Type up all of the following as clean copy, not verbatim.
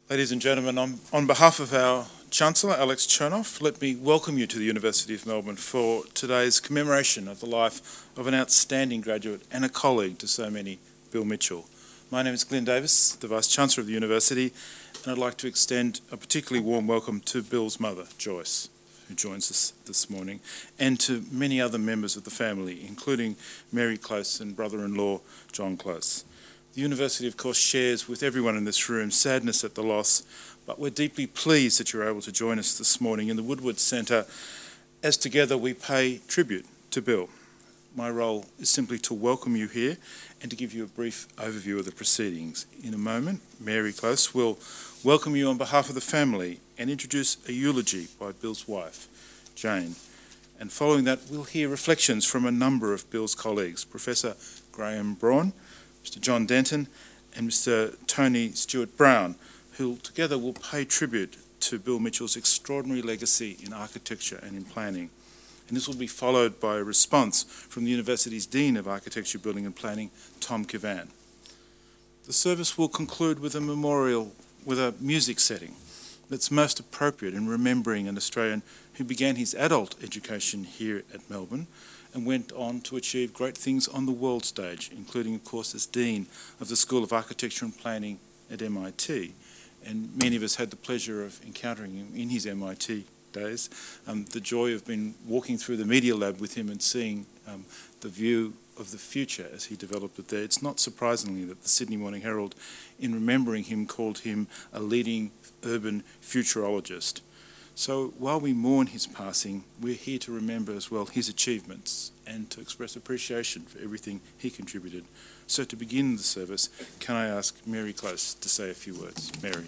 Ladies and gentlemen, on behalf of our Chancellor, Alex Chernoff, let me welcome you to the University of Melbourne for today's commemoration of the life of an outstanding graduate and a colleague to so many, Bill Mitchell. My name is Glenn Davis, the Vice-Chancellor of the University, and I'd like to extend a particularly warm welcome to Bill's mother, Joyce, who joins us this morning, and to many other members of the family, including Mary Close and brother-in-law, John Close. The University, of course, shares with everyone in this room sadness at the loss, but we're deeply pleased that you're able to join us this morning in the Woodward Centre as together we pay tribute to Bill. My role is simply to welcome you here and to give you a brief overview of the proceedings. In a moment, Mary Close will welcome you on behalf of the family and introduce a eulogy by Bill's wife, Jane. And following that, we'll hear reflections from a number of Bill's colleagues, Professor Graham Braun, Mr. John Denton and Mr. Tony Stewart-Brown, who together will pay tribute to Bill Mitchell's extraordinary legacy in architecture and in planning. And this will be followed by a response from the University's Dean of Architecture, Building and Planning, Tom Kivan. The service will conclude with a memorial, with a music setting that's most appropriate in remembering an Australian who began his adult education here at Melbourne and went on to achieve great things on the world stage, including, of course, as Dean of the School of Architecture and Planning at MIT. And many of us had the pleasure of encountering him in his MIT days. The joy of being walking through the Media Lab with him and seeing the view of the future as he developed it there. It's not surprisingly that the Sydney Morning Herald, in remembering him, called him a leading urban futurologist. So while we mourn his passing, we're here to remember as well his achievements and to express appreciation for everything he contributed. So to begin the service, can I ask Mary Close to say a few words? Mary.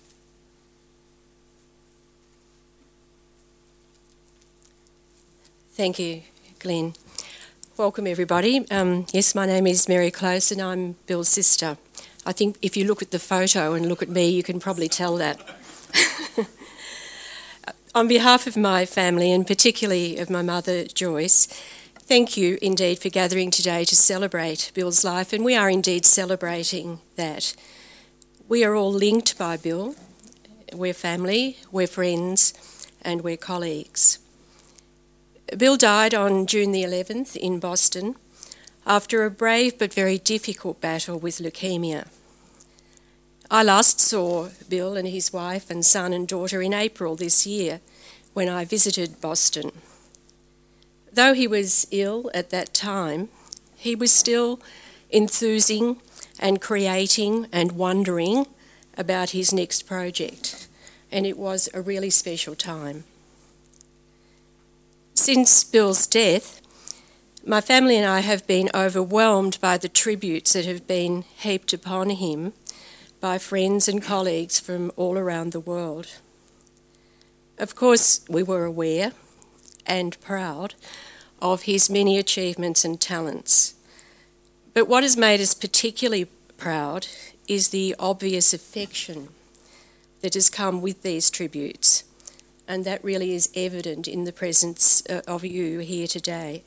Thank you, Glenn. Welcome everybody. Yes, my name is Mary Close and I'm Bill's sister. I think if you look at the photo and look at me, you can probably tell that. On behalf of my family and particularly of my mother, Joyce, thank you indeed for gathering today to celebrate Bill's life, and we are indeed celebrating that. We are all linked by Bill. We're family, we're friends, and we're colleagues. Bill died on June the 11th in Boston after a brave but very difficult battle with leukaemia. I last saw Bill and his wife and son and daughter in April this year when I visited Boston. Though he was ill at that time, he was still enthusing and creating and wondering about his next project, and it was a really special time. Since Bill's death, my family and I have been overwhelmed by the tributes that have been heaped upon him by friends and colleagues from all around the world. Of course, we were aware and proud of his many achievements and talents. But what has made us particularly proud is the obvious affection that has come with these tributes, and that really is evident in the presence of you here today.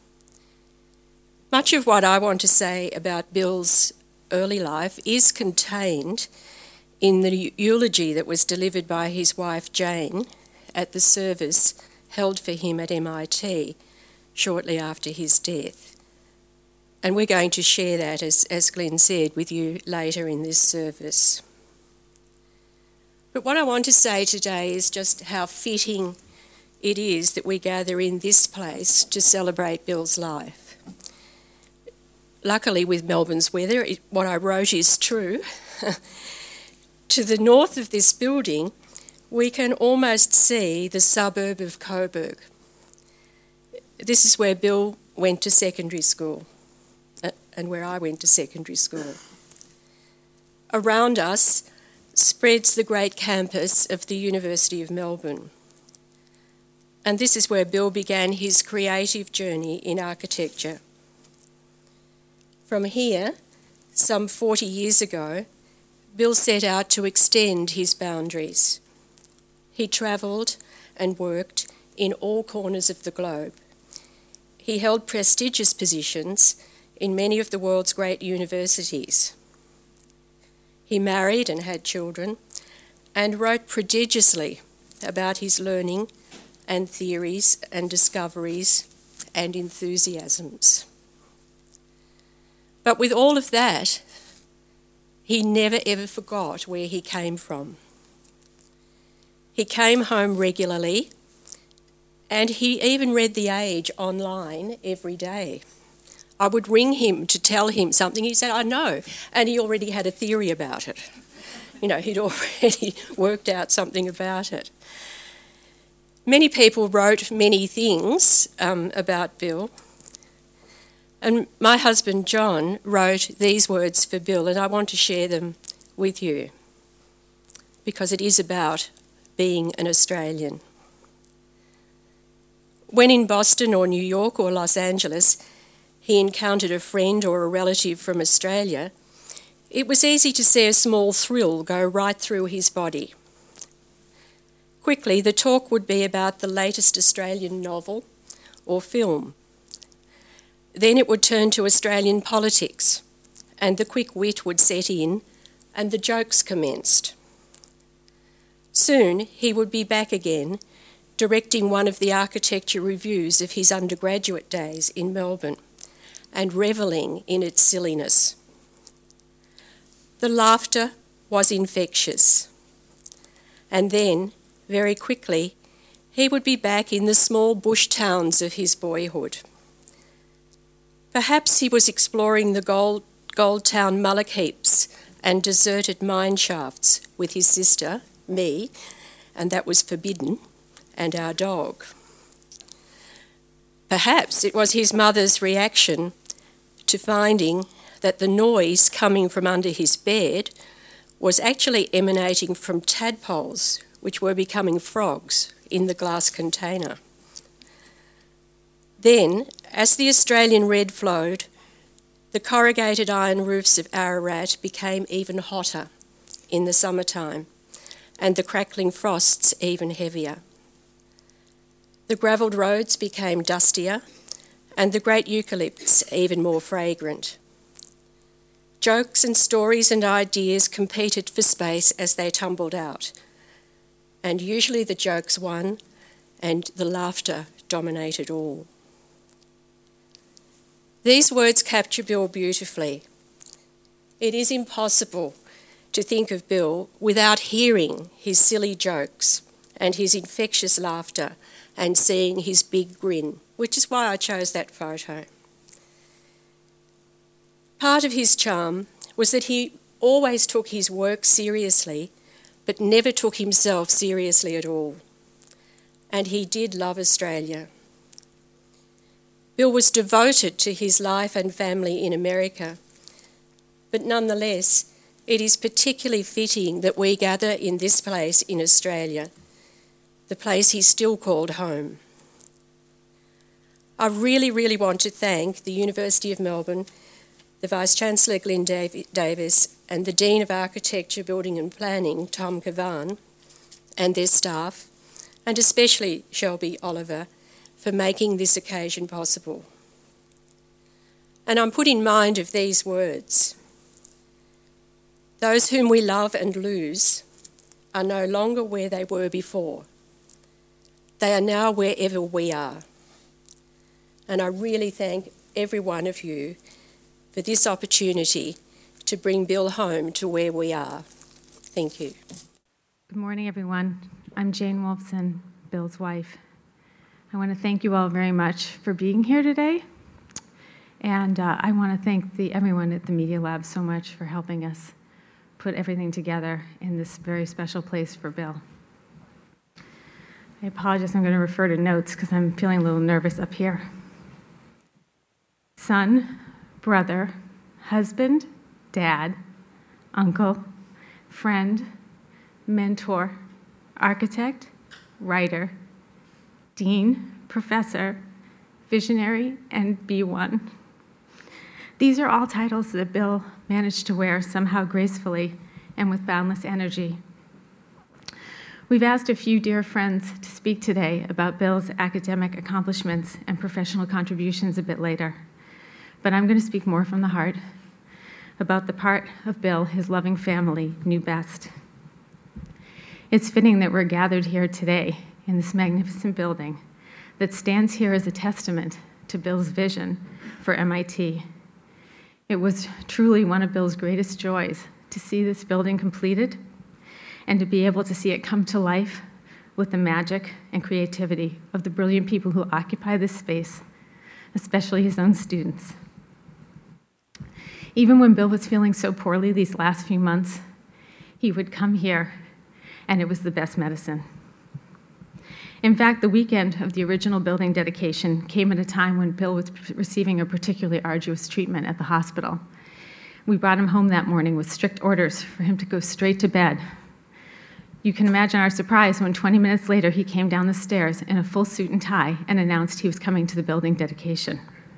Much of what I want to say about Bill's early life is contained in the eulogy that was delivered by his wife Jane at the service held for him at MIT shortly after his death. And we're going to share that, as Glenn said, with you later in this service. But what I want to say today is just how fitting it is that we gather in this place to celebrate Bill's life. Luckily, with Melbourne's weather, what I wrote is true. To the north of this building, we can almost see the suburb of Coburg. This is where Bill went to secondary school and where I went to secondary school. Around us spreads the great campus of the University of Melbourne. And this is where Bill began his creative journey in architecture. From here, some 40 years ago, Bill set out to extend his boundaries. He travelled and worked in all corners of the globe. He held prestigious positions in many of the world's great universities. He married and had children and wrote prodigiously about his learning and theories and discoveries and enthusiasms. But with all of that, he never ever forgot where he came from. He came home regularly, and he even read The Age online every day. I would ring him to tell him something. He said, I know, and he already had a theory about it. You know, he'd already worked out something about it. Many people wrote many things about Bill, and my husband John wrote these words for Bill, and I want to share them with you because it is about being an Australian. When in Boston or New York or Los Angeles, he encountered a friend or a relative from Australia, it was easy to see a small thrill go right through his body. Quickly, the talk would be about the latest Australian novel or film. Then it would turn to Australian politics, and the quick wit would set in, and the jokes commenced. Soon he would be back again, directing one of the architecture reviews of his undergraduate days in Melbourne, and revelling in its silliness. The laughter was infectious. And then, very quickly, he would be back in the small bush towns of his boyhood. Perhaps he was exploring the gold town mullock heaps and deserted mine shafts with his sister, me, and that was forbidden, and our dog. Perhaps it was his mother's reaction to finding that the noise coming from under his bed was actually emanating from tadpoles, which were becoming frogs in the glass container. Then, as the Australian red flowed, the corrugated iron roofs of Ararat became even hotter in the summertime, and the crackling frosts even heavier. The gravelled roads became dustier, and the great eucalypts even more fragrant. Jokes and stories and ideas competed for space as they tumbled out, and usually the jokes won and the laughter dominated all. These words capture Bill beautifully. It is impossible to think of Bill without hearing his silly jokes and his infectious laughter and seeing his big grin, which is why I chose that photo. Part of his charm was that he always took his work seriously, but never took himself seriously at all. And he did love Australia. Bill was devoted to his life and family in America, but nonetheless, it is particularly fitting that we gather in this place in Australia, the place he still called home. I really want to thank the University of Melbourne, the Vice-Chancellor Glyn Davis and the Dean of Architecture, Building and Planning, Tom Kavan, and their staff, and especially Shelby Oliver, for making this occasion possible. And I'm put in mind of these words. Those whom we love and lose are no longer where they were before. They are now wherever we are. And I really thank every one of you for this opportunity to bring Bill home to where we are. Thank you. Good morning, everyone. I'm Jane Wolfson, Bill's wife. I want to thank you all very much for being here today. And I want to thank everyone at the Media Lab so much for helping us put everything together in this very special place for Bill. I apologize, I'm going to refer to notes because I'm feeling a little nervous up here. Son, brother, husband, dad, uncle, friend, mentor, architect, writer, dean, professor, visionary, and B1. These are all titles that Bill managed to wear somehow gracefully and with boundless energy. We've asked a few dear friends to speak today about Bill's academic accomplishments and professional contributions a bit later, but I'm going to speak more from the heart about the part of Bill his loving family knew best. It's fitting that we're gathered here today in this magnificent building that stands here as a testament to Bill's vision for MIT. It was truly one of Bill's greatest joys to see this building completed and to be able to see it come to life with the magic and creativity of the brilliant people who occupy this space, especially his own students. Even when Bill was feeling so poorly these last few months, he would come here, and it was the best medicine. In fact, the weekend of the original building dedication came at a time when Bill was receiving a particularly arduous treatment at the hospital. We brought him home that morning with strict orders for him to go straight to bed. You can imagine our surprise when 20 minutes later he came down the stairs in a full suit and tie and announced he was coming to the building dedication.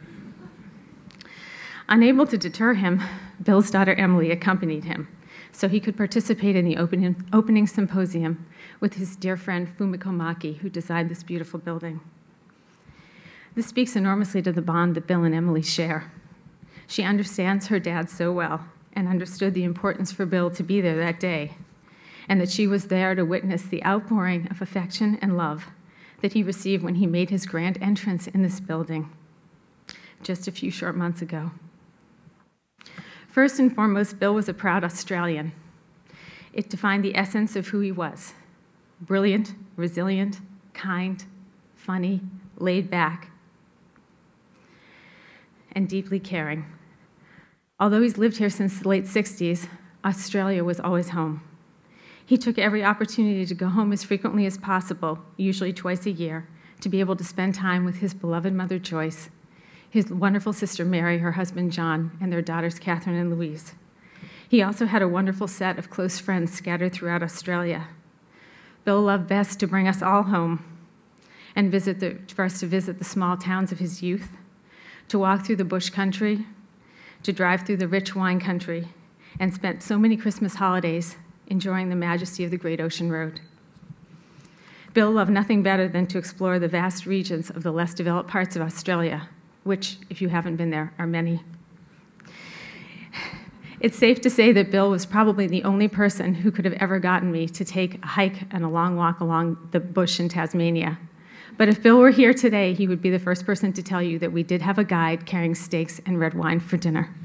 Unable to deter him, Bill's daughter Emily accompanied him so he could participate in the opening symposium with his dear friend Fumiko Maki, who designed this beautiful building. This speaks enormously to the bond that Bill and Emily share. She understands her dad so well and understood the importance for Bill to be there that day, and that she was there to witness the outpouring of affection and love that he received when he made his grand entrance in this building just a few short months ago. First and foremost, Bill was a proud Australian. It defined the essence of who he was: brilliant, resilient, kind, funny, laid back, and deeply caring. Although he's lived here since the late 60s, Australia was always home. He took every opportunity to go home as frequently as possible, usually twice a year, to be able to spend time with his beloved mother, Joyce, his wonderful sister, Mary, her husband, John, and their daughters, Catherine and Louise. He also had a wonderful set of close friends scattered throughout Australia. Bill loved best to bring us all home and for us to visit the small towns of his youth, to walk through the bush country, to drive through the rich wine country, and spent so many Christmas holidays enjoying the majesty of the Great Ocean Road. Bill loved nothing better than to explore the vast regions of the less developed parts of Australia, which, if you haven't been there, are many. It's safe to say that Bill was probably the only person who could have ever gotten me to take a hike and a long walk along the bush in Tasmania. But if Bill were here today, he would be the first person to tell you that we did have a guide carrying steaks and red wine for dinner.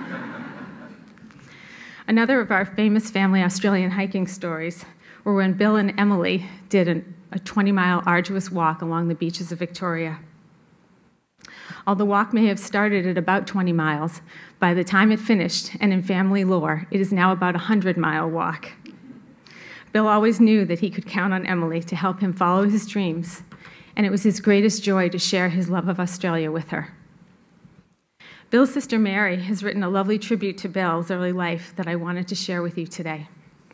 Another of our famous family Australian hiking stories were when Bill and Emily did a 20-mile arduous walk along the beaches of Victoria. Although the walk may have started at about 20 miles, by the time it finished, and in family lore, it is now about a 100-mile walk. Bill always knew that he could count on Emily to help him follow his dreams, and it was his greatest joy to share his love of Australia with her. Bill's sister Mary has written a lovely tribute to Bill's early life that I wanted to share with you today.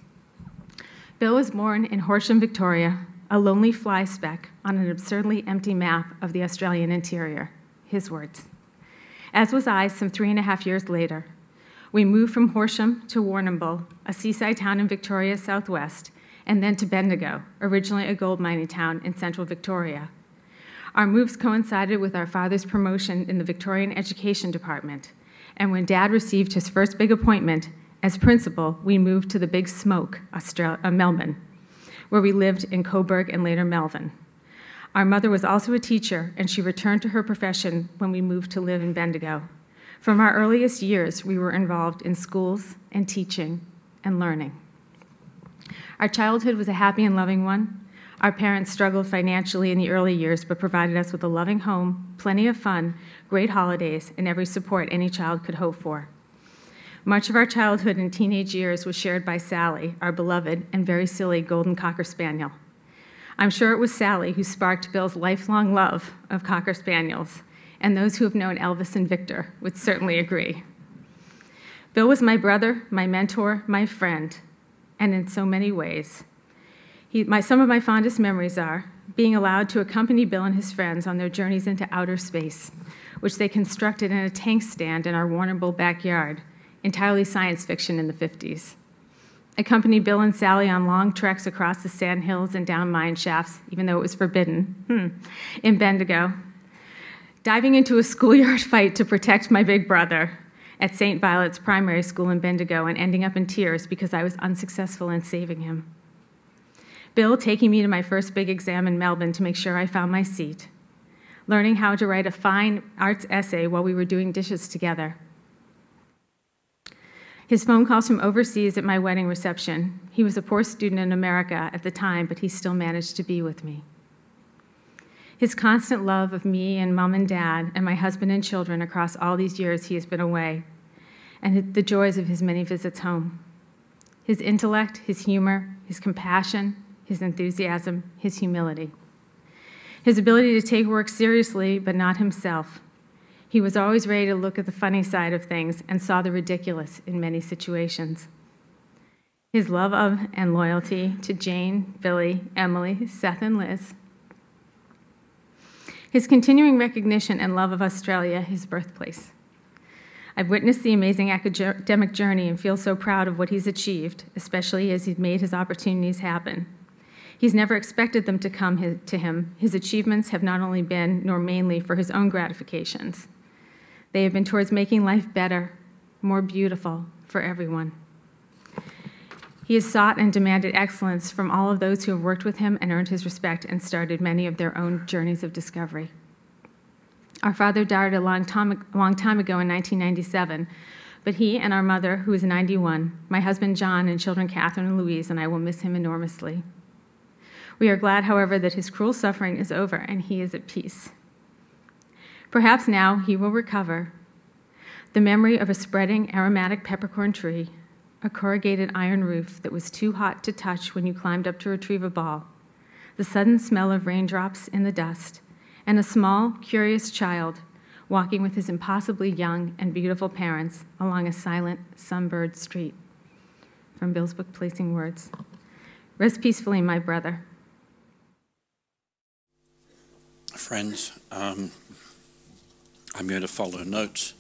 Bill was born in Horsham, Victoria, a lonely fly speck on an absurdly empty map of the Australian interior. His words. As was I some 3.5 years later. We moved from Horsham to Warrnambool, a seaside town in Victoria's southwest, and then to Bendigo, originally a gold mining town in central Victoria. Our moves coincided with our father's promotion in the Victorian Education Department, and when Dad received his first big appointment as principal, we moved to the Big Smoke, Melbourne, where we lived in Coburg and later Melbourne. Our mother was also a teacher, and she returned to her profession when we moved to live in Bendigo. From our earliest years, we were involved in schools and teaching and learning. Our childhood was a happy and loving one. Our parents struggled financially in the early years, but provided us with a loving home, plenty of fun, great holidays, and every support any child could hope for. Much of our childhood and teenage years was shared by Sally, our beloved and very silly golden Cocker Spaniel. I'm sure it was Sally who sparked Bill's lifelong love of Cocker Spaniels, and those who have known Elvis and Victor would certainly agree. Bill was my brother, my mentor, my friend, and in so many ways. Some of my fondest memories are being allowed to accompany Bill and his friends on their journeys into outer space, which they constructed in a tank stand in our Warrnambool backyard, entirely science fiction in the 50s. Accompany Bill and Sally on long treks across the sand hills and down mine shafts, even though it was forbidden, in Bendigo. Diving into a schoolyard fight to protect my big brother at St. Violet's Primary School in Bendigo and ending up in tears because I was unsuccessful in saving him. Bill taking me to my first big exam in Melbourne to make sure I found my seat. Learning how to write a fine arts essay while we were doing dishes together. His phone calls from overseas at my wedding reception. He was a poor student in America at the time, but he still managed to be with me. His constant love of me and Mom and Dad and my husband and children across all these years he has been away, and the joys of his many visits home. His intellect, his humor, his compassion, his enthusiasm, his humility. His ability to take work seriously, but not himself. He was always ready to look at the funny side of things and saw the ridiculous in many situations. His love of and loyalty to Jane, Billy, Emily, Seth, and Liz. His continuing recognition and love of Australia, his birthplace. I've witnessed the amazing academic journey and feel so proud of what he's achieved, especially as he's made his opportunities happen. He's never expected them to come to him. His achievements have not only been, nor mainly, for his own gratifications. They have been towards making life better, more beautiful for everyone. He has sought and demanded excellence from all of those who have worked with him and earned his respect and started many of their own journeys of discovery. Our father died a long time ago in 1997, but he and our mother, who is 91, my husband John and children Catherine and Louise, and I will miss him enormously. We are glad, however, that his cruel suffering is over and he is at peace. Perhaps now he will recover. The memory of a spreading aromatic peppercorn tree, a corrugated iron roof that was too hot to touch when you climbed up to retrieve a ball, the sudden smell of raindrops in the dust, and a small, curious child walking with his impossibly young and beautiful parents along a silent, sunburned street. From Bill's book, Placing Words. Rest peacefully, my brother. Friends, I'm going to follow notes.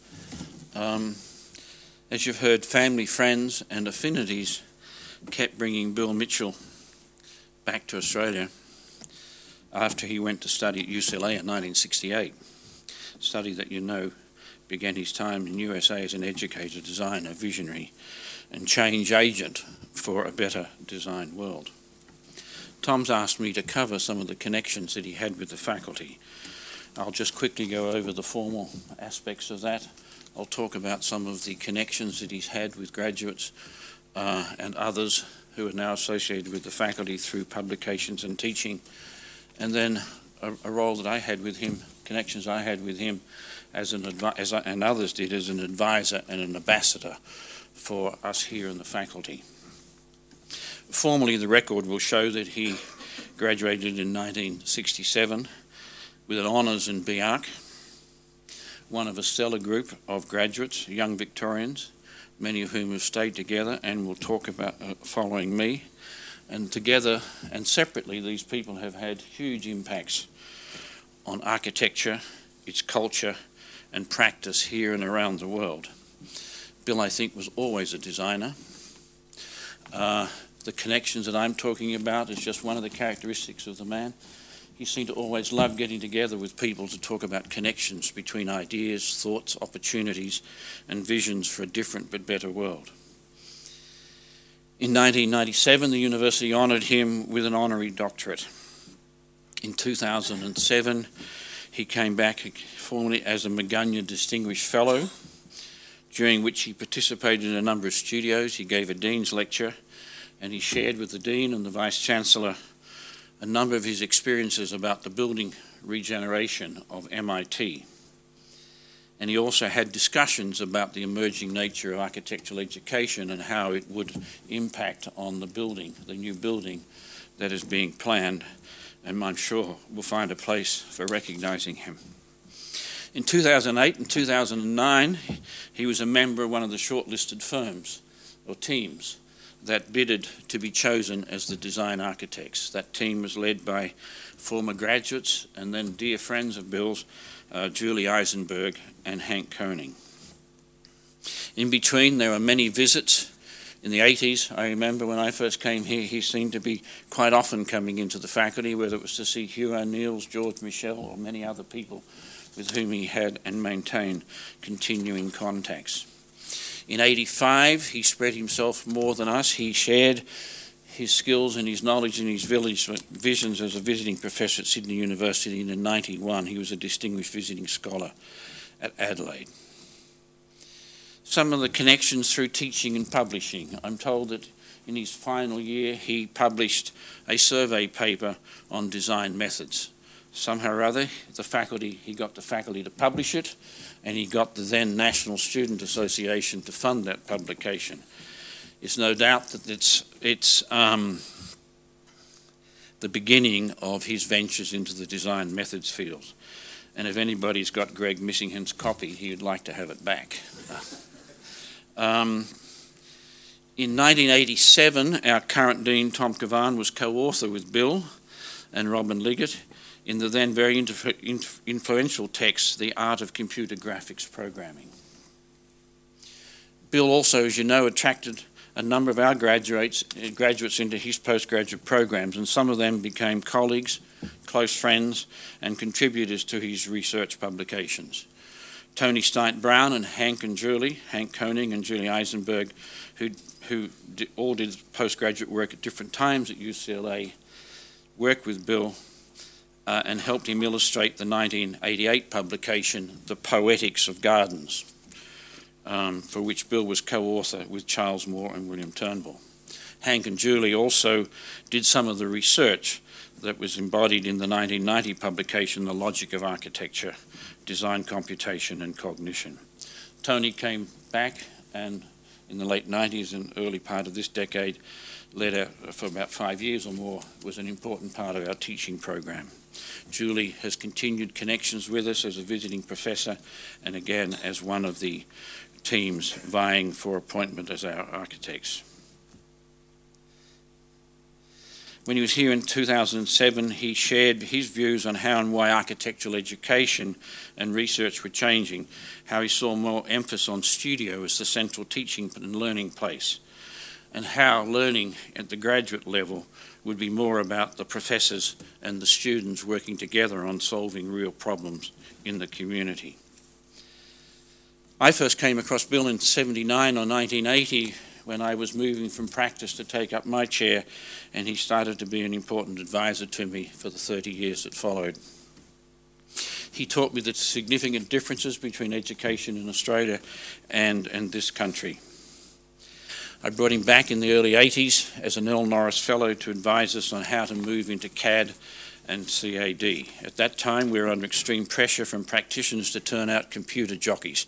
As you've heard, family, friends and affinities kept bringing Bill Mitchell back to Australia after he went to study at UCLA in 1968, study that you know began his time in USA as an educator, designer, visionary and change agent for a better design world. Tom's asked me to cover some of the connections that he had with the faculty. I'll just quickly go over the formal aspects of that. I'll talk about some of the connections that he's had with graduates and others who are now associated with the faculty through publications and teaching, and then a role that I had with him, connections I had with him and others did as an advisor and an ambassador for us here in the faculty. Formally, the record will show that he graduated in 1967 with an honours in BArch, one of a stellar group of graduates, young Victorians, many of whom have stayed together and will talk about following me. And together and separately, these people have had huge impacts on architecture, its culture and practice here and around the world. Bill, I think, was always a designer. The connections that I'm talking about is just one of the characteristics of the man. He seemed to always love getting together with people to talk about connections between ideas, thoughts, opportunities, and visions for a different but better world. In 1997, the university honoured him with an honorary doctorate. In 2007, he came back formally as a Magunya Distinguished Fellow, during which he participated in a number of studios. He gave a Dean's lecture, and he shared with the Dean and the Vice-Chancellor a number of his experiences about the building regeneration of MIT. And he also had discussions about the emerging nature of architectural education and how it would impact on the building, the new building that is being planned, and I'm sure we'll find a place for recognising him. In 2008 and 2009, he was a member of one of the shortlisted firms or teams that bidded to be chosen as the design architects. That team was led by former graduates and then dear friends of Bill's, Julie Eisenberg and Hank Koenig. In between, there were many visits. In the 80s, I remember when I first came here, he seemed to be quite often coming into the faculty, whether it was to see Hugh O'Neill's, George Michel, or many other people with whom he had and maintained continuing contacts. In 85, he spread himself more than us. He shared his skills and his knowledge and his visions as a visiting professor at Sydney University, and in 1991 he was a distinguished visiting scholar at Adelaide. Some of the connections through teaching and publishing. I'm told that in his final year he published a survey paper on design methods. Somehow or other, he got the faculty to publish it, and he got the then National Student Association to fund that publication. It's no doubt that it's the beginning of his ventures into the design methods field. And if anybody's got Greg Missingham's copy, he would like to have it back. In 1987, our current Dean, Tom Kavan, was co-author with Bill and Robin Liggett in the then very influential text, The Art of Computer Graphics Programming. Bill also, as you know, attracted a number of our graduates into his postgraduate programs, and some of them became colleagues, close friends, and contributors to his research publications. Tony Steint-Brown and Hank Koenig and Julie Eisenberg, who all did postgraduate work at different times at UCLA, worked with Bill and helped him illustrate the 1988 publication, The Poetics of Gardens, for which Bill was co-author with Charles Moore and William Turnbull. Hank and Julie also did some of the research that was embodied in the 1990 publication, The Logic of Architecture, Design, Computation and Cognition. Tony came back and in the late 90s and early part of this decade led for about 5 years or more, was an important part of our teaching program. Julie has continued connections with us as a visiting professor and again as one of the teams vying for appointment as our architects. When he was here in 2007, he shared his views on how and why architectural education and research were changing, how he saw more emphasis on studio as the central teaching and learning place, and how learning at the graduate level would be more about the professors and the students working together on solving real problems in the community. I first came across Bill in 1979 or 1980 when I was moving from practice to take up my chair, and he started to be an important advisor to me for the 30 years that followed. He taught me the significant differences between education in Australia and this country. I brought him back in the early 80s as an L. Norris Fellow to advise us on how to move into CAD and CAD. At that time, we were under extreme pressure from practitioners to turn out computer jockeys.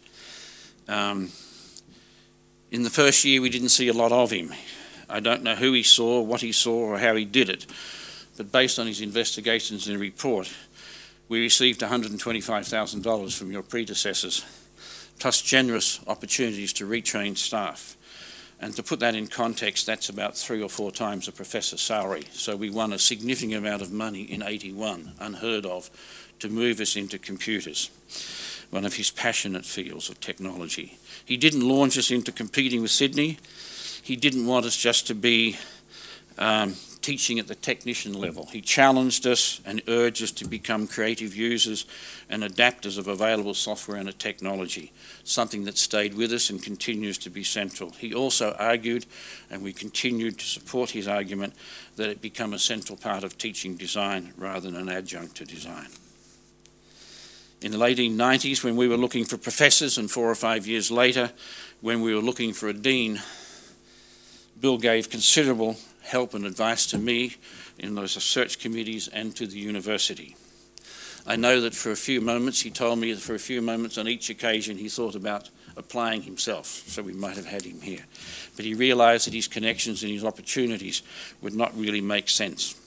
In the first year, we didn't see a lot of him. I don't know who he saw, what he saw, or how he did it, but based on his investigations and report, we received $125,000 from your predecessors, plus generous opportunities to retrain staff. And to put that in context, that's about 3 or 4 times a professor's salary. So we won a significant amount of money in 81, unheard of, to move us into computers, one of his passionate fields of technology. He didn't launch us into competing with Sydney. He didn't want us just to be teaching at the technician level. He challenged us and urged us to become creative users and adapters of available software and technology, something that stayed with us and continues to be central. He also argued, and we continued to support his argument, that it become a central part of teaching design rather than an adjunct to design. In the late 1990s, when we were looking for professors, and 4 or 5 years later, when we were looking for a dean, Bill gave considerable help and advice to me in those search committees and to the university. I know that for a few moments, he told me that for a few moments on each occasion he thought about applying himself, so we might have had him here. But he realised that his connections and his opportunities would not really make sense.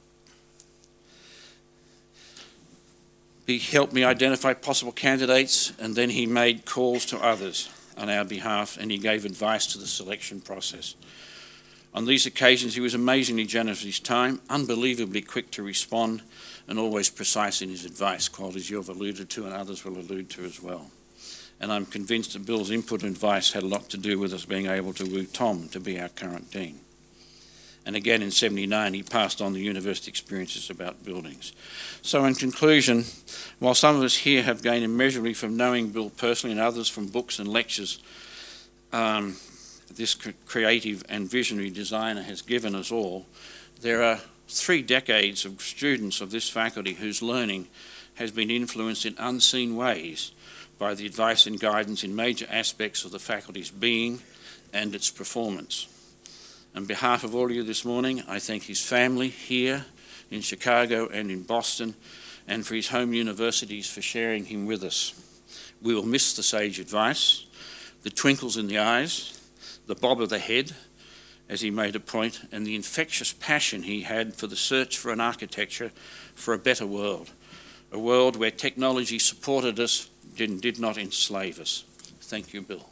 He helped me identify possible candidates, and then he made calls to others on our behalf, and he gave advice to the selection process. On these occasions, he was amazingly generous with his time, unbelievably quick to respond, and always precise in his advice, qualities you've alluded to and others will allude to as well. And I'm convinced that Bill's input and advice had a lot to do with us being able to woo Tom to be our current dean. And again in 1979, he passed on the university experiences about buildings. So in conclusion, while some of us here have gained immeasurably from knowing Bill personally and others from books and lectures, this creative and visionary designer has given us all, there are 3 decades of students of this faculty whose learning has been influenced in unseen ways by the advice and guidance in major aspects of the faculty's being and its performance. On behalf of all of you this morning, I thank his family here in Chicago and in Boston, and for his home universities for sharing him with us. We will miss the sage advice, the twinkles in the eyes, the bob of the head, as he made a point, and the infectious passion he had for the search for an architecture for a better world, a world where technology supported us and did not enslave us. Thank you, Bill.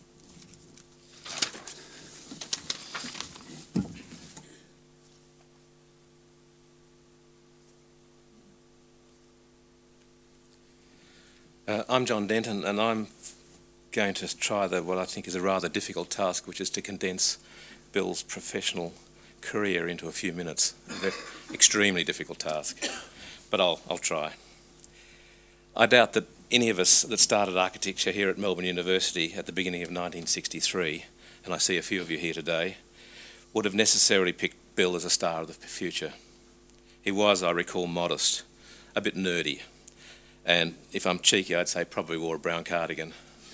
I'm John Denton, and I'm going to try what I think is a rather difficult task, which is to condense Bill's professional career into a few minutes. An extremely difficult task, but I'll try. I doubt that any of us that started architecture here at Melbourne University at the beginning of 1963, and I see a few of you here today, would have necessarily picked Bill as a star of the future. He was, I recall, modest, a bit nerdy, and if I'm cheeky, I'd say probably wore a brown cardigan.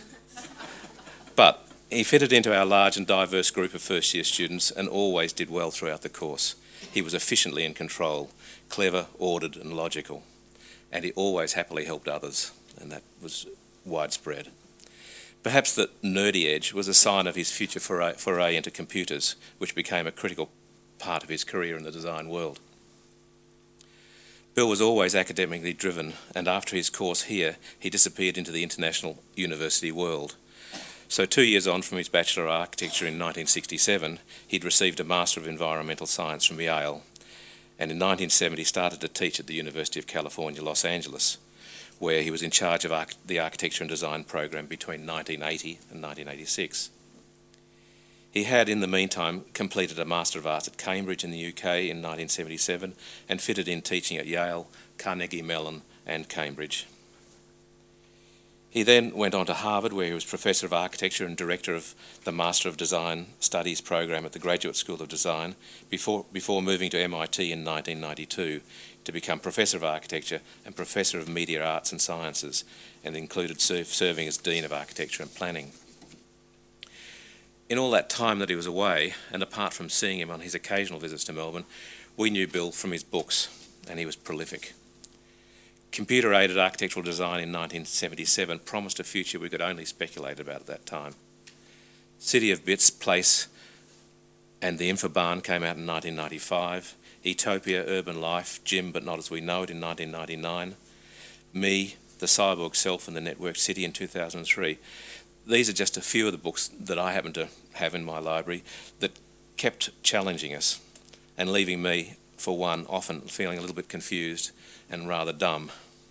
But he fitted into our large and diverse group of first-year students and always did well throughout the course. He was efficiently in control, clever, ordered and logical, and he always happily helped others, and that was widespread. Perhaps the nerdy edge was a sign of his future foray into computers, which became a critical part of his career in the design world. Bill was always academically driven, and after his course here, he disappeared into the international university world. So 2 years on from his Bachelor of Architecture in 1967, he'd received a Master of Environmental Science from Yale, and in 1970 started to teach at the University of California, Los Angeles, where he was in charge of the Architecture and Design program between 1980 and 1986. He had, in the meantime, completed a Master of Arts at Cambridge in the UK in 1977 and fitted in teaching at Yale, Carnegie Mellon and Cambridge. He then went on to Harvard, where he was Professor of Architecture and Director of the Master of Design Studies program at the Graduate School of Design, before moving to MIT in 1992 to become Professor of Architecture and Professor of Media Arts and Sciences, and included serving as Dean of Architecture and Planning. In all that time that he was away, and apart from seeing him on his occasional visits to Melbourne, we knew Bill from his books, and he was prolific. Computer-aided architectural design in 1977 promised a future we could only speculate about at that time. City of Bits, Place and the Infobarn came out in 1995, Etopia, Urban Life, Jim But Not As We Know It in 1999, Me, The Cyborg Self and the Networked City in 2003. These are just a few of the books that I happen to have in my library that kept challenging us and leaving me, for one, often feeling a little bit confused and rather dumb.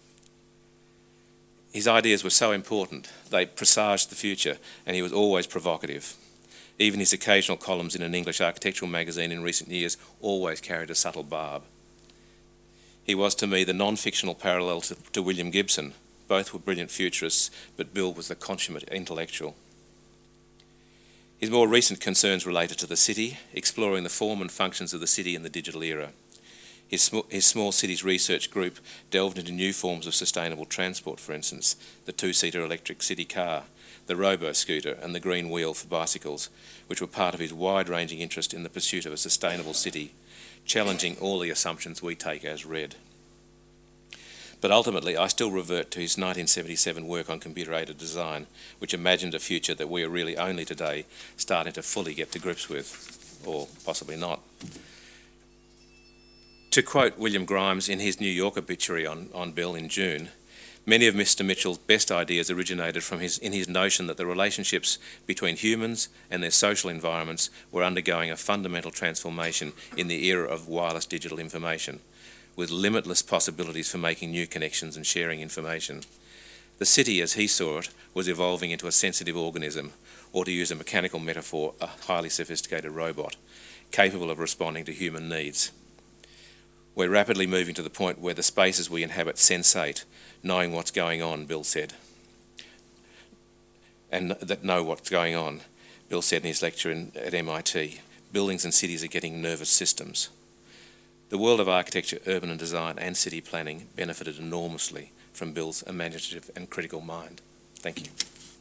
His ideas were so important, they presaged the future, and he was always provocative. Even his occasional columns in an English architectural magazine in recent years always carried a subtle barb. He was, to me, the non-fictional parallel to William Gibson. Both were brilliant futurists, but Bill was the consummate intellectual. His more recent concerns related to the city, exploring the form and functions of the city in the digital era. His Small Cities Research Group delved into new forms of sustainable transport, for instance, the two-seater electric city car, the robo-scooter and the green wheel for bicycles, which were part of his wide-ranging interest in the pursuit of a sustainable city, challenging all the assumptions we take as read. But ultimately, I still revert to his 1977 work on computer-aided design, which imagined a future that we are really only today starting to fully get to grips with, or possibly not. To quote William Grimes in his New York obituary on Bill in June, many of Mr. Mitchell's best ideas originated from his notion that the relationships between humans and their social environments were undergoing a fundamental transformation in the era of wireless digital information, with limitless possibilities for making new connections and sharing information. The city, as he saw it, was evolving into a sensitive organism, or to use a mechanical metaphor, a highly sophisticated robot, capable of responding to human needs. We're rapidly moving to the point where the spaces we inhabit sensate, knowing what's going on, Bill said, and that know what's going on. Bill said in his lecture at MIT, buildings and cities are getting nervous systems. The world of architecture, urban and design and city planning benefited enormously from Bill's imaginative and critical mind. Thank you.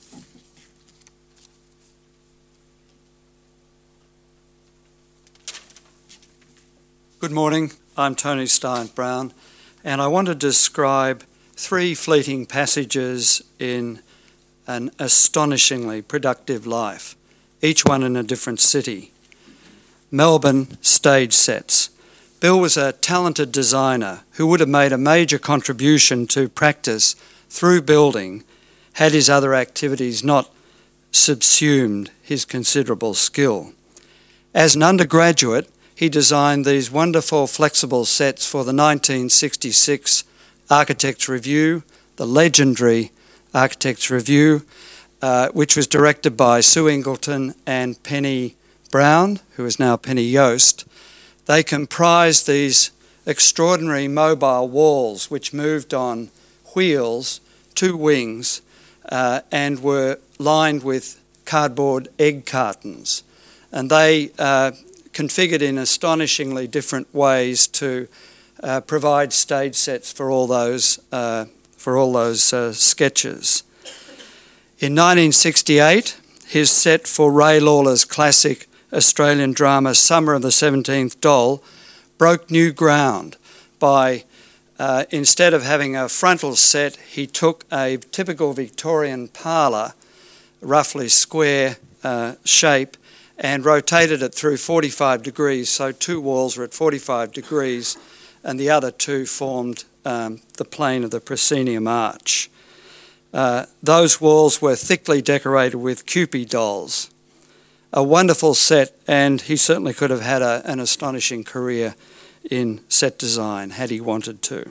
Good morning, I'm Tony Stein-Brown, and I want to describe 3 fleeting passages in an astonishingly productive life, each one in a different city. Melbourne stage sets. Bill was a talented designer who would have made a major contribution to practice through building had his other activities not subsumed his considerable skill. As an undergraduate, he designed these wonderful flexible sets for the 1966 Architects' Review, the legendary Architects' Review, which was directed by Sue Ingleton and Penny Brown, who is now Penny Yost. They comprised these extraordinary mobile walls which moved on wheels, 2 wings, and were lined with cardboard egg cartons. And they configured in astonishingly different ways to provide stage sets for all those sketches. In 1968, his set for Ray Lawler's classic Australian drama Summer of the 17th Doll broke new ground by, instead of having a frontal set, he took a typical Victorian parlour, roughly square shape, and rotated it through 45 degrees, so 2 walls were at 45 degrees and the other 2 formed the plane of the proscenium arch. Those walls were thickly decorated with Kewpie dolls. A wonderful set, and he certainly could have had an astonishing career in set design had he wanted to.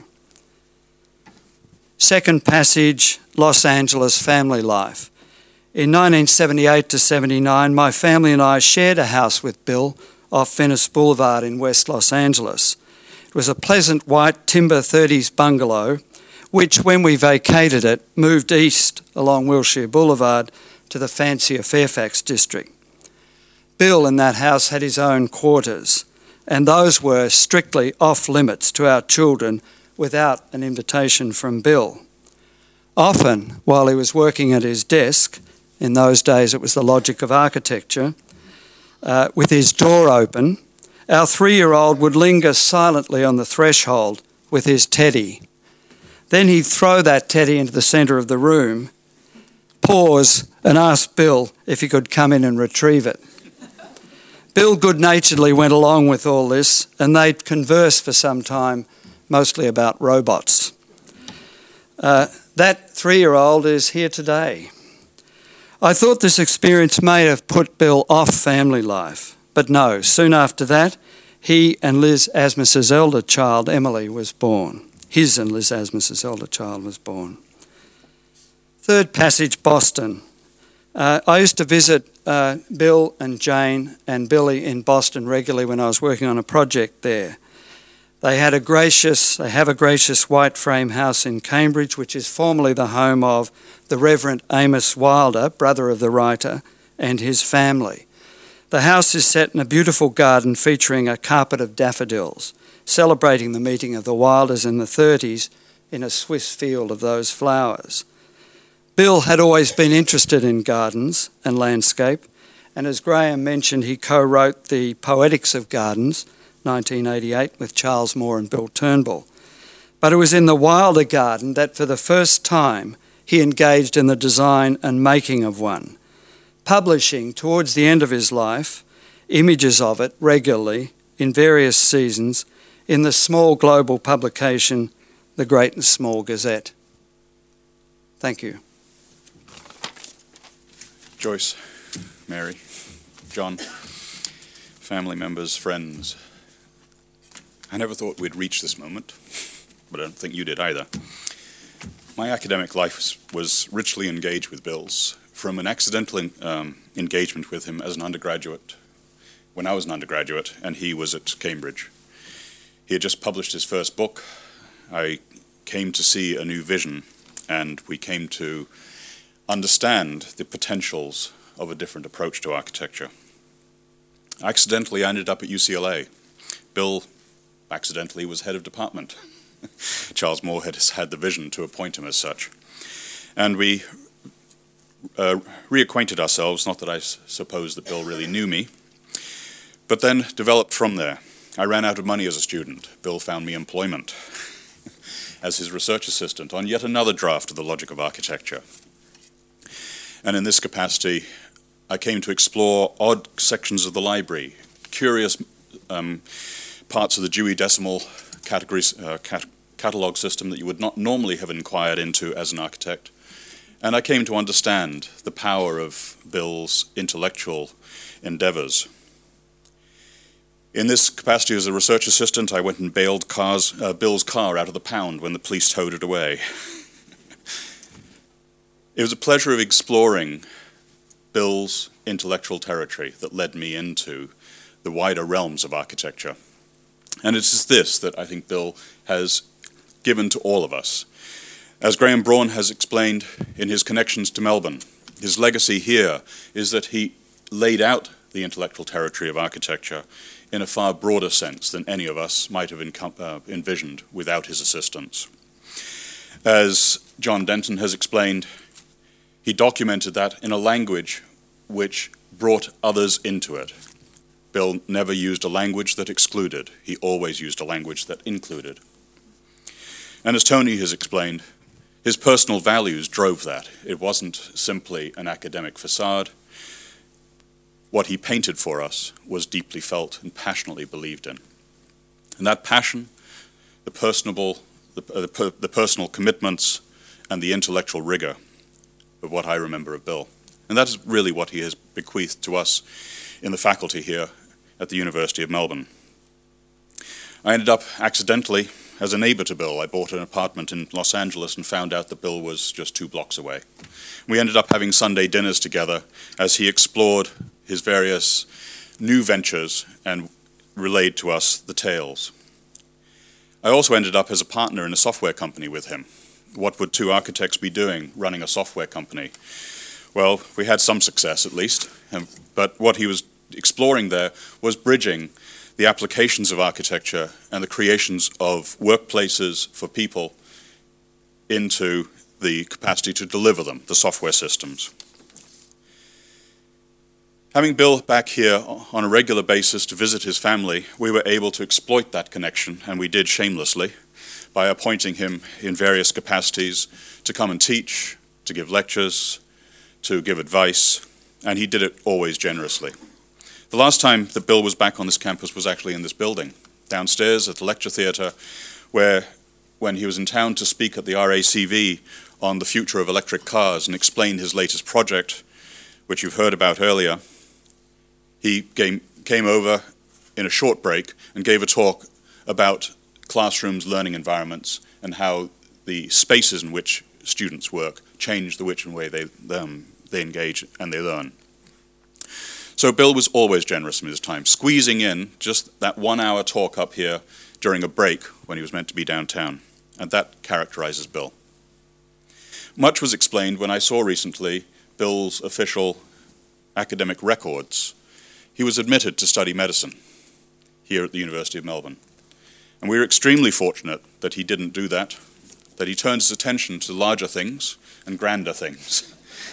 Second passage, Los Angeles family life. In 1978 to 79, my family and I shared a house with Bill off Venice Boulevard in West Los Angeles. It was a pleasant white timber 30s bungalow, which when we vacated it, moved east along Wilshire Boulevard to the fancier Fairfax district. Bill in that house had his own quarters, and those were strictly off limits to our children without an invitation from Bill. Often, while he was working at his desk, in those days it was the logic of architecture, with his door open, our 3-year-old would linger silently on the threshold with his teddy. Then he'd throw that teddy into the centre of the room, pause and ask Bill if he could come in and retrieve it. Bill good-naturedly went along with all this, and they'd converse for some time, mostly about robots. That 3-year-old is here today. I thought this experience may have put Bill off family life, but no, soon after that, he and Liz Asmus's elder child, Emily, was born. His and Liz Asmus's elder child was born. Third passage, Boston. I used to visit Bill and Jane and Billy in Boston regularly when I was working on a project there. They have a gracious white frame house in Cambridge, which is formerly the home of the Reverend Amos Wilder, brother of the writer, and his family. The house is set in a beautiful garden featuring a carpet of daffodils, celebrating the meeting of the Wilders in the 30s in a Swiss field of those flowers. Bill had always been interested in gardens and landscape, and as Graham mentioned, he co-wrote the Poetics of Gardens, 1988, with Charles Moore and Bill Turnbull. But it was in the Wilder garden that for the first time he engaged in the design and making of one, publishing towards the end of his life images of it regularly in various seasons in the small global publication, The Great and Small Gazette. Thank you. Joyce, Mary, John, family members, friends. I never thought we'd reach this moment, but I don't think you did either. My academic life was richly engaged with Bill's, from an accidental engagement with him as an undergraduate, when I was an undergraduate and he was at Cambridge. He had just published his first book. I came to see a new vision, and we came to understand the potentials of a different approach to architecture. Accidentally, I ended up at UCLA. Bill, accidentally, was head of department. Charles Moorhead has had the vision to appoint him as such. And we reacquainted ourselves, not that I suppose that Bill really knew me, but then developed from there. I ran out of money as a student. Bill found me employment as his research assistant on yet another draft of the Logic of Architecture. And in this capacity, I came to explore odd sections of the library, curious parts of the Dewey Decimal catalog system that you would not normally have inquired into as an architect. And I came to understand the power of Bill's intellectual endeavors. In this capacity as a research assistant, I went and bailed Bill's car out of the pound when the police towed it away. It was a pleasure of exploring Bill's intellectual territory that led me into the wider realms of architecture. And it is this that I think Bill has given to all of us. As Graham Braun has explained in his Connections to Melbourne, his legacy here is that he laid out the intellectual territory of architecture in a far broader sense than any of us might have envisioned without his assistance. As John Denton has explained, he documented that in a language which brought others into it. Bill never used a language that excluded. He always used a language that included. And as Tony has explained, his personal values drove that. It wasn't simply an academic facade. What he painted for us was deeply felt and passionately believed in. And that passion, the personal commitments, and the intellectual rigor of what I remember of Bill. And that is really what he has bequeathed to us in the faculty here at the University of Melbourne. I ended up accidentally as a neighbor to Bill. I bought an apartment in Los Angeles and found out that Bill was just 2 blocks away. We ended up having Sunday dinners together as he explored his various new ventures and relayed to us the tales. I also ended up as a partner in a software company with him. What would 2 architects be doing running a software company? Well, we had some success at least, but what he was exploring there was bridging the applications of architecture and the creations of workplaces for people into the capacity to deliver them, the software systems. Having Bill back here on a regular basis to visit his family, we were able to exploit that connection, and we did shamelessly, by appointing him in various capacities to come and teach, to give lectures, to give advice, and he did it always generously. The last time that Bill was back on this campus was actually in this building, downstairs at the lecture theatre, where when he was in town to speak at the RACV on the future of electric cars and explain his latest project, which you've heard about earlier, he came over in a short break and gave a talk about classrooms, learning environments, and how the spaces in which students work change the which and way they engage and they learn. So Bill was always generous in his time, squeezing in just that 1-hour talk up here during a break when he was meant to be downtown, and that characterizes Bill. Much was explained when I saw recently Bill's official academic records. He was admitted to study medicine here at the University of Melbourne. And we were extremely fortunate that he didn't do that, that he turned his attention to larger things and grander things.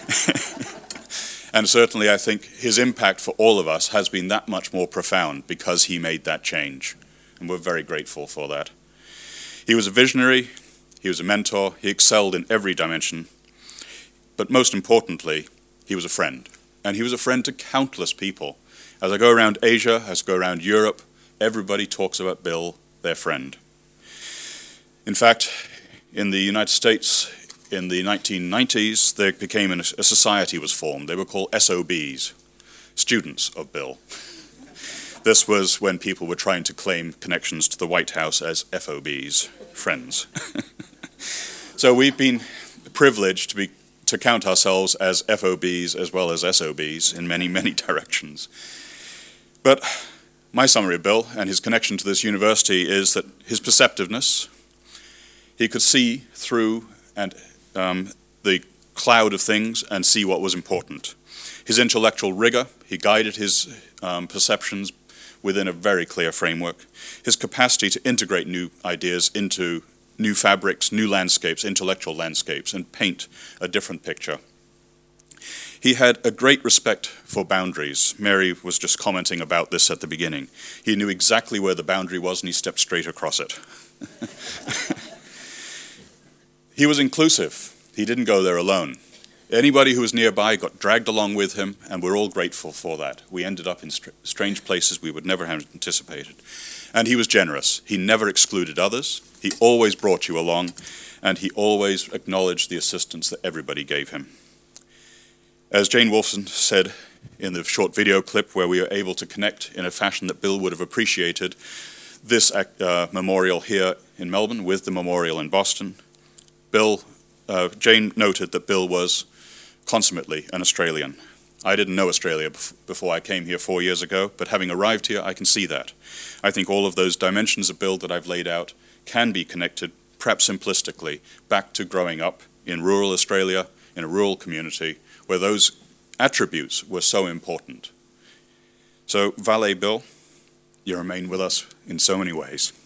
And certainly I think his impact for all of us has been that much more profound because he made that change. And we're very grateful for that. He was a visionary, he was a mentor, he excelled in every dimension. But most importantly, he was a friend. And he was a friend to countless people. As I go around Asia, as I go around Europe, everybody talks about Bill, their friend. In fact, in the United States, in the 1990s, there became a society was formed. They were called SOBs, Students of Bill. This was when people were trying to claim connections to the White House as FOBs, friends. So we've been privileged to count ourselves as FOBs as well as SOBs in many, many directions. But my summary of Bill and his connection to this university is that his perceptiveness, he could see through and the cloud of things and see what was important. His intellectual rigor, he guided his perceptions within a very clear framework. His capacity to integrate new ideas into new fabrics, new landscapes, intellectual landscapes, and paint a different picture. He had a great respect for boundaries. Mary was just commenting about this at the beginning. He knew exactly where the boundary was and he stepped straight across it. He was inclusive. He didn't go there alone. Anybody who was nearby got dragged along with him, and we're all grateful for that. We ended up in strange places we would never have anticipated. And he was generous. He never excluded others. He always brought you along, and he always acknowledged the assistance that everybody gave him. As Jane Wolfson said in the short video clip where we were able to connect in a fashion that Bill would have appreciated, this memorial here in Melbourne with the memorial in Boston, Jane noted that Bill was consummately an Australian. I didn't know Australia before I came here 4 years ago, but having arrived here, I can see that. I think all of those dimensions of Bill that I've laid out can be connected, perhaps simplistically, back to growing up in rural Australia, in a rural community, where those attributes were so important. So, Vale Bill, you remain with us in so many ways.